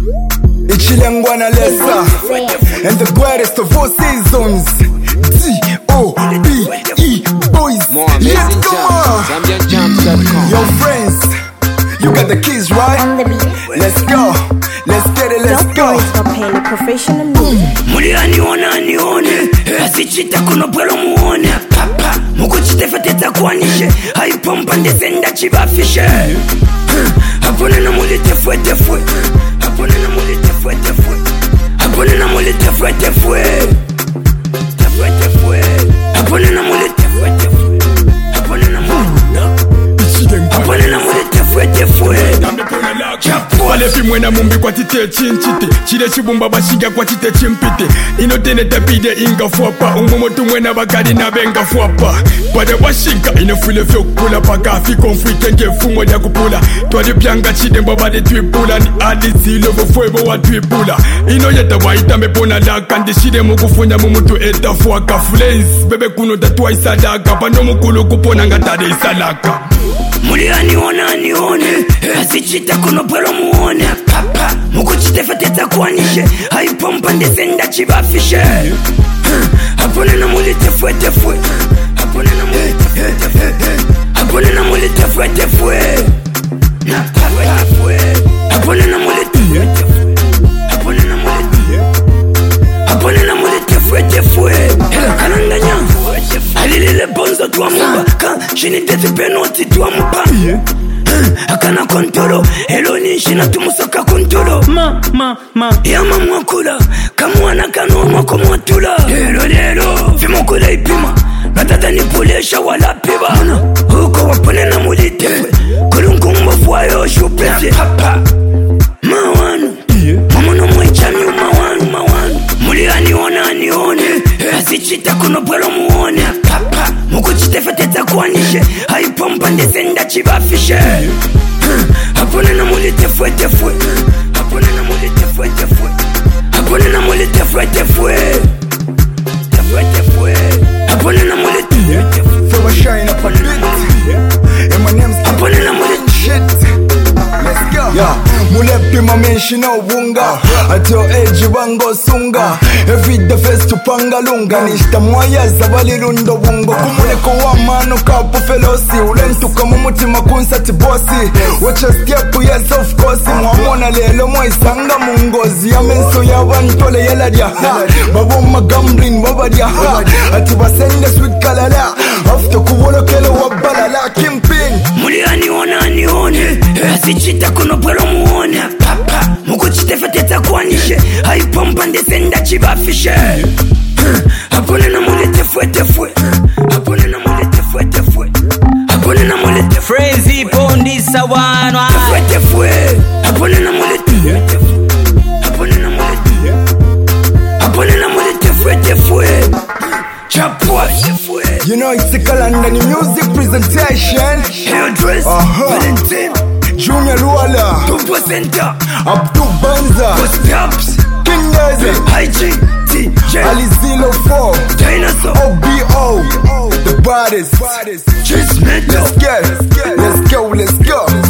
Ichilengwana Lesa, and the greatest of all seasons, D.O.B.E. boys. Let's go on. Yo friends, you got the keys right? Let's go, let's get it, let's go. Muliani ona nione, asichita kuno pwelo muone. Papa, mukuchite fateta kwanishe, haipompa ndesenda chibafishe. Hapone na mulite fwe tefwe, hapone na mulite fwe tefwe, hapone na mulite fwe tefwe, tefwe tefwe, hapone na mulite fwe tefwe, hapone na mulite fwe tefwe. Palepi mwena mumbi kwa tite chinchite chile chibumba bashiga kwa tite chimpite inotene tapide inga fuapa ungomotu mwena bakari na benga fuapa Pade washinga inefule fyo kula paka fi konfite nge fumo ya kupula Twadi pianga chide mbabade tuipula ni adi zilo vofuebo wa tuipula Ino yeta waita mepona laka ndi shide mukufunya mumutu eta fuaka Flames bebe kuno tatuwa isadaka Pano mukulu kupona ngatade isalaka Muliani ona nione, asichita kuno pwelo muone. Papa, mukuchite fateta kwanishe, haipompa ndesenda chibafishe. Hapone na mulite fwe tefwe, hapone na mulite fwe tefwe, hapone na mulite fwe tefwe, hapone na mulite fwe tefwe, hapone na mulite, hapone na mulite fwe tefwe. Kananganya, alilele bonzo tuwa mbaka, shinitete penoti tuwa mpa. Akana kontolo, eloni shina tumusoka kontolo. Yama mwakula, kamwana kano mwako mwatula. Lelo, vimokula ipima, natata nipulesha wala piba. Huko wapone na mulite, kulunkumba fuwayo shupete. Papa, mawanu, mamono mwichami umawanu, mawanu. Muliani wana nione, asichita kuno pwelo muone. Papa, mukuchite fateta kwanishe, haipompa ndesenda chibafishe. Hapone na mulite fwe tefwe, hapone na mulite fwe tefwe, hapone na mulite fwe tefwe, tefwe tefwe, hapone na mulite fwe tefwe. Throw a shine up on it, and my name's hapone na mulite shit. Let's go. Yeah, mulepi mamenshi na ubunga Atyo eji bango sunga Every the face to pangalunga Nishta mwaya zabali lundo bungo Kumuneko wa mano kapu felosi Ulentuka mumutima kunsati bosi Watcha step yes of course Mwamona lelo mwaisanga mungozi Ya menso ya vantole yeladia Babu magambrin wabadia Ati basende sweet kalala After kuwolo kelo wabalala Kimping Muliani wana nione, asichita kuno pwelo muone. Papa, mukuchite fateta kwanishe, haipompa ndesenda chibafishe. Hapone na mulite fwe tefwe, hapone na mulite fwe tefwe, hapone na mulite Frenzy Bondi Sawanwa fwe tefwe, hapone na mulite fwe tefwe, hapone na mulite, hapone na mulite fwe tefwe. Chapwa tefwe. You know it's a Kalandani music presentation. Hairdress, Valentine, Junior Luala, Tupo Center, Abdul Banza, Post-Ups, King Daisy, IG, DJ, Ali Zilo 4, Dinosaur, OBO, the baddest. Chase Metal. Let's go, let's go.